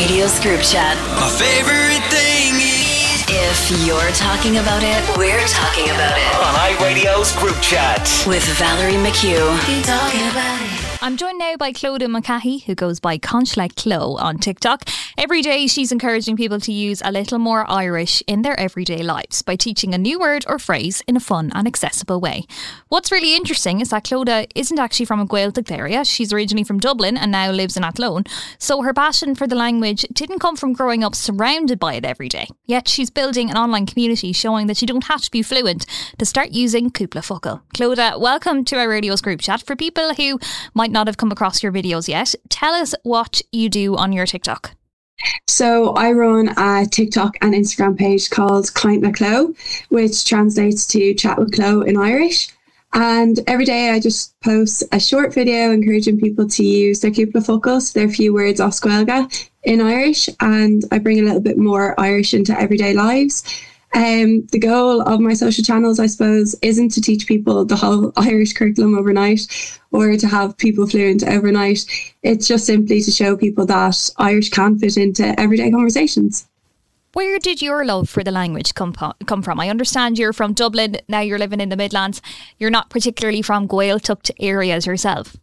iRadio's group chat. My favorite thing is If you're talking about it, we're talking about it. On iRadio's group chat. With Valerie McHugh. Be talking about it. I'm joined now by Clodagh McCahey, who goes by Conchla Clo on TikTok. Every day she's encouraging people to use a little more Irish in their everyday lives by teaching a new word or phrase in a fun and accessible way. What's really interesting is that Clodagh isn't actually from a Gaeltacht area. She's originally from Dublin and now lives in Athlone. So her passion for the language didn't come from growing up surrounded by it every day. Yet she's building an online community showing that you don't have to be fluent to start using Cúpla Focal. Clodagh, welcome to iRadio's group chat. For people who might not have come across your videos yet, tell us what you do on your TikTok. So I run a TikTok and Instagram page called Conchla Clo, which translates to Chat with Clo in Irish. And every day I just post a short video encouraging people to use their Cúpla Focal, so their few words off Squelga in Irish, and I bring a little bit more Irish into everyday lives. The goal of my social channels, I suppose, isn't to teach people the whole Irish curriculum overnight or to have people fluent overnight. It's just simply to show people that Irish can fit into everyday conversations. Where did your love for the language come from? I understand you're from Dublin, now you're living in the Midlands. You're not particularly from Gaeltacht areas yourself.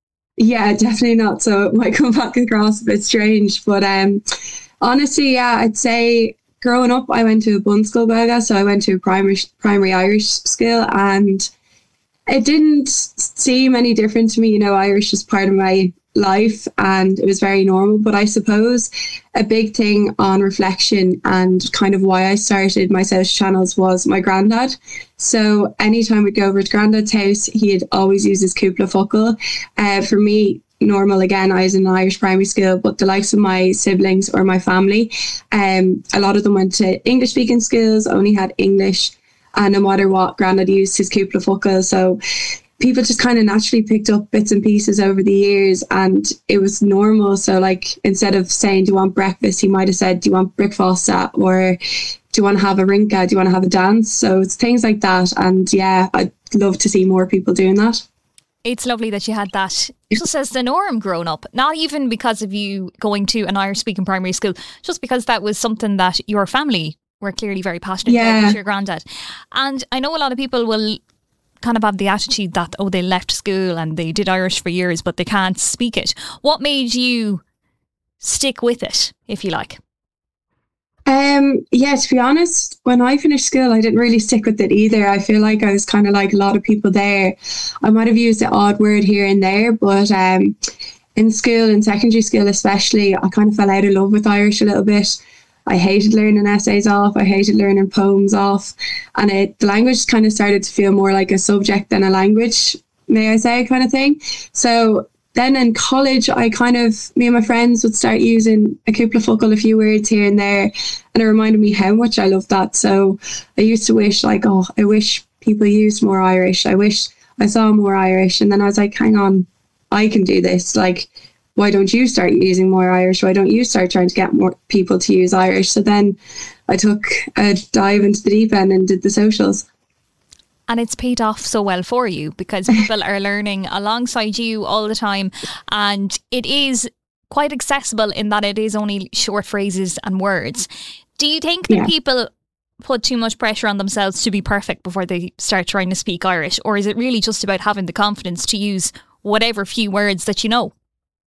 Yeah, definitely not. So it might come back across a bit strange. But honestly, yeah, I'd say growing up, I went to a bun school Gaeilge, so I went to a primary Irish school, and it didn't seem any different to me. You know, Irish is part of my life and it was very normal. But I suppose a big thing on reflection and kind of why I started my social channels was my granddad. So anytime we'd go over to granddad's house, he'd always use his Cúpla Focal. For me, normal again, I was in an Irish primary school, but the likes of my siblings or my family, a lot of them went to English speaking schools, only had English, and no matter what, granddad used his Cúpla Focal. So people just kind of naturally picked up bits and pieces over the years and it was normal. So like instead of saying, do you want breakfast, he might have said, do you want breakfast, or do you want to have a rinka, do you want to have a dance? So it's things like that. And yeah, I'd love to see more people doing that. It's lovely that you had that just as the norm growing up, not even because of you going to an Irish speaking primary school, just because that was something that your family were clearly very passionate about with your granddad. And I know a lot of people will kind of have the attitude that, oh, they left school and they did Irish for years, but they can't speak it. What made you stick with it, if you like? Yeah, to be honest, when I finished school, I didn't really stick with it either. I feel like I was kind of like a lot of people there. I might have used the odd word here and there, but in school, in secondary school especially, I kind of fell out of love with Irish a little bit. I hated learning essays off. I hated learning poems off. And the language kind of started to feel more like a subject than a language, may I say, kind of thing. So then in college, me and my friends would start using a Cúpla Focal, a few words here and there. And it reminded me how much I loved that. So I used to wish I wish people used more Irish. I wish I saw more Irish. And then I was like, hang on, I can do this. Like, why don't you start using more Irish? Why don't you start trying to get more people to use Irish? So then I took a dive into the deep end and did the socials. And it's paid off so well for you because people are learning alongside you all the time. And it is quite accessible in that it is only short phrases and words. Do you think that people put too much pressure on themselves to be perfect before they start trying to speak Irish? Or is it really just about having the confidence to use whatever few words that you know?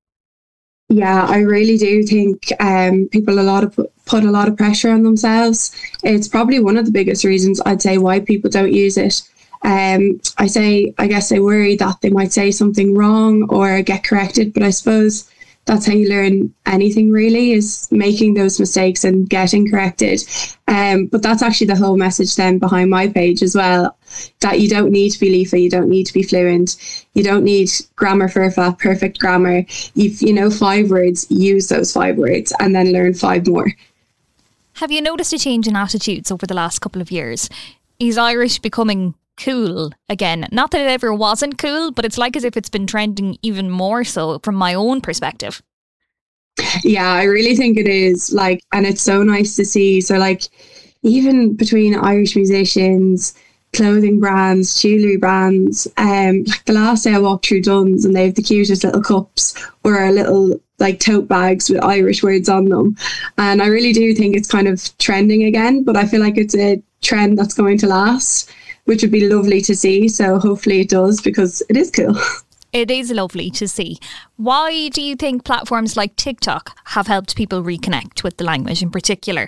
Yeah, I really do think people put a lot of pressure on themselves. It's probably one of the biggest reasons I'd say why people don't use it. I guess they worry that they might say something wrong or get corrected, but I suppose that's how you learn anything really, is making those mistakes and getting corrected. But that's actually the whole message then behind my page as well, that you don't need to be Líofa, you don't need to be fluent, you don't need grammar perfect grammar. If you know 5 words, use those 5 words and then learn 5 more. Have you noticed a change in attitudes over the last couple of years? Is Irish becoming cool again? Not that it ever wasn't cool, but it's like as if it's been trending even more so from my own perspective. Yeah, I really think it is, like, and it's so nice to see. So like, even between Irish musicians, clothing brands, jewellery brands, like the last day I walked through Dunn's and they have the cutest little cups or a little like tote bags with Irish words on them. And I really do think it's kind of trending again, but I feel like it's a trend that's going to last, which would be lovely to see. So hopefully it does, because it is cool. It is lovely to see. Why do you think platforms like TikTok have helped people reconnect with the language in particular?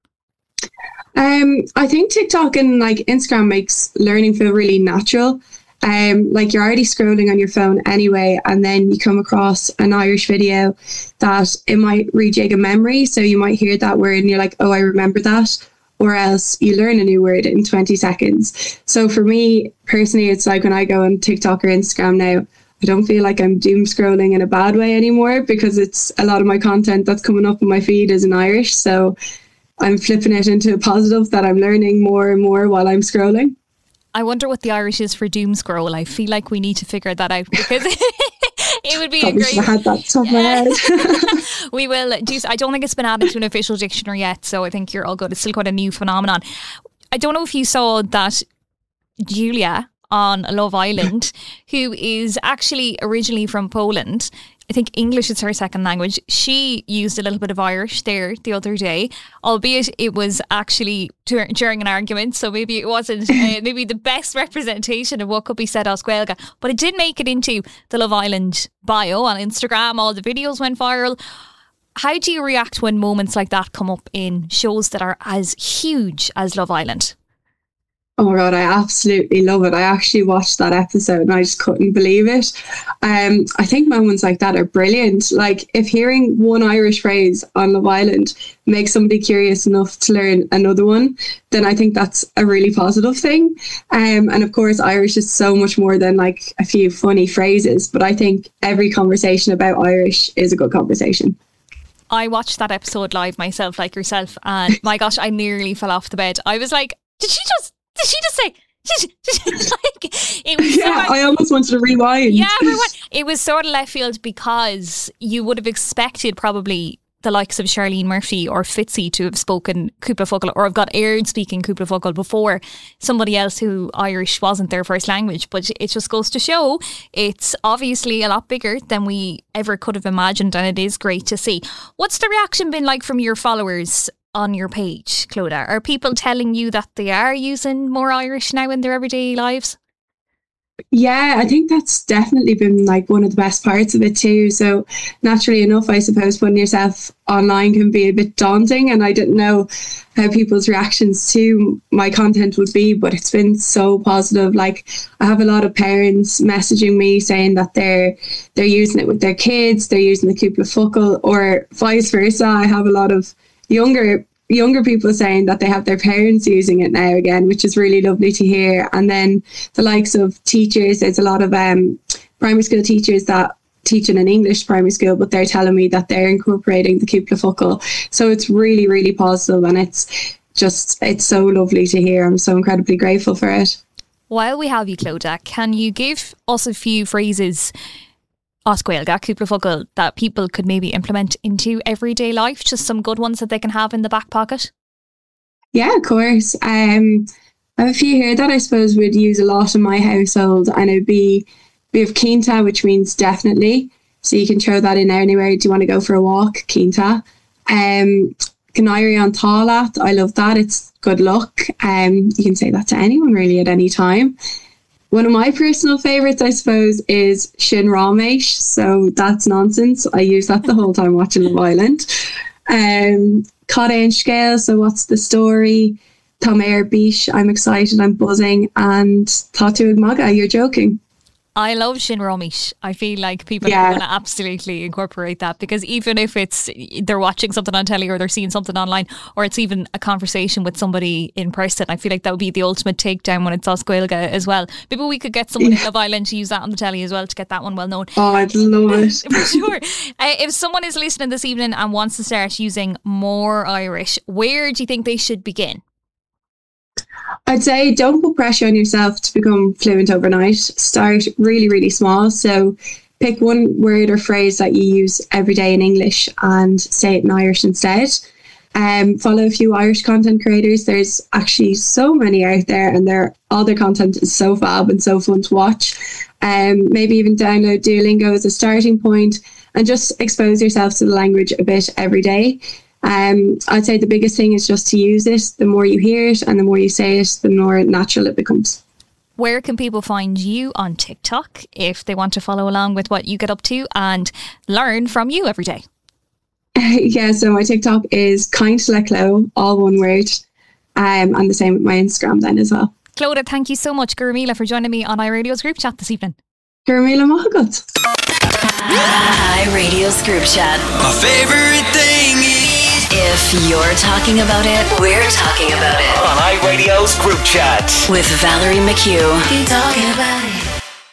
I think TikTok and like Instagram makes learning feel really natural. Like you're already scrolling on your phone anyway, and then you come across an Irish video that it might rejig a memory. So you might hear that word and you're like, oh, I remember that. Or else you learn a new word in 20 seconds. So for me personally, it's like when I go on TikTok or Instagram now, I don't feel like I'm doom scrolling in a bad way anymore, because it's a lot of my content that's coming up in my feed is in Irish. So I'm flipping it into a positive that I'm learning more and more while I'm scrolling. I wonder what the Irish is for doom scroll. I feel like we need to figure that out, because it would be Probably a great... should have had that top of my head. We will do. I don't think it's been added to an official dictionary yet, so I think you're all good. It's still quite a new phenomenon. I don't know if you saw that Julia on Love Island, who is actually originally from Poland. I think English is her second language. She used a little bit of Irish there the other day, albeit it was actually during an argument, so maybe it wasn't maybe the best representation of what could be said as Gaeilge, but it did make it into the Love Island bio on Instagram. All the videos went viral. How do you react when moments like that come up in shows that are as huge as Love Island? Oh my God, I absolutely love it. I actually watched that episode and I just couldn't believe it. I think moments like that are brilliant. Like if hearing one Irish phrase on Love Island makes somebody curious enough to learn another one, then I think that's a really positive thing. And of course, Irish is so much more than like a few funny phrases, but I think every conversation about Irish is a good conversation. I watched that episode live myself, like yourself, and my gosh, I nearly fell off the bed. I was like, did she just say? Like, it was I almost wanted to rewind. Yeah, it was sort of left field, because you would have expected probably the likes of Charlene Murphy or Fitzy to have spoken Cúpla Focal, or have got aired speaking Cúpla Focal before somebody else who Irish wasn't their first language. But it just goes to show it's obviously a lot bigger than we ever could have imagined, and it is great to see. What's the reaction been like from your followers on your page, Clodagh? Are people telling you that they are using more Irish now in their everyday lives? Yeah, I think that's definitely been like one of the best parts of it too. So naturally enough, I suppose putting yourself online can be a bit daunting, and I didn't know how people's reactions to my content would be, but it's been so positive. Like I have a lot of parents messaging me saying that they're using it with their kids, they're using the Cúpla Focal, or vice versa. I have a lot of younger people saying that they have their parents using it now again, which is really lovely to hear. And then the likes of teachers, there's a lot of primary school teachers that teach in an English primary school, but they're telling me that they're incorporating the Cúpla Focal. So it's really, really positive, and it's so lovely to hear. I'm so incredibly grateful for it. While we have you, Clodagh, can you give us a few phrases as Gaeilge, Cúpla Focal, that people could maybe implement into everyday life? Just some good ones that they can have in the back pocket? Yeah, of course. I have a few here that I suppose would use a lot in my household, and it'd be we have Cínta, which means definitely. So you can throw that in anywhere. Do you want to go for a walk? Cínta. Canary on Tálat. I love that. It's good luck. You can say that to anyone really at any time. One of my personal favourites, I suppose, is Sin Rámeish. So that's nonsense. I use that the whole time watching Love Island. Cad é an scéal, so what's the story? Tá mé ar bís, I'm excited, I'm buzzing. And Tá tú ag maga, you're joking. I love Sin Rámeish. I feel like people are going to absolutely incorporate that, because even if it's they're watching something on telly or they're seeing something online, or it's even a conversation with somebody in person, I feel like that would be the ultimate takedown when it's as Gaeilge as well. Maybe we could get someone in Love Island to use that on the telly as well to get that one well known. Oh, I'd love it. For sure. If someone is listening this evening and wants to start using more Irish, where do you think they should begin? I'd say don't put pressure on yourself to become fluent overnight. Start really, really small. So pick one word or phrase that you use every day in English and say it in Irish instead. Follow a few Irish content creators. There's actually so many out there, and all their content is so fab and so fun to watch. Maybe even download Duolingo as a starting point, and just expose yourself to the language a bit every day. I'd say the biggest thing is just to use it. The more you hear it and the more you say it, the more natural it becomes. Where can people find you on TikTok if they want to follow along with what you get up to and learn from you every day? Yeah, so my TikTok is kindleclo, all one word, and the same with my Instagram then as well. Clodagh, thank you so much, Gurmila, for joining me on iRadio's group chat this evening. Gurmila Mahagut. iRadio's group chat. My favorite thing is If you're talking about it, we're talking about it. On iRadio's group chat. With Valerie McHugh. Be talking about it.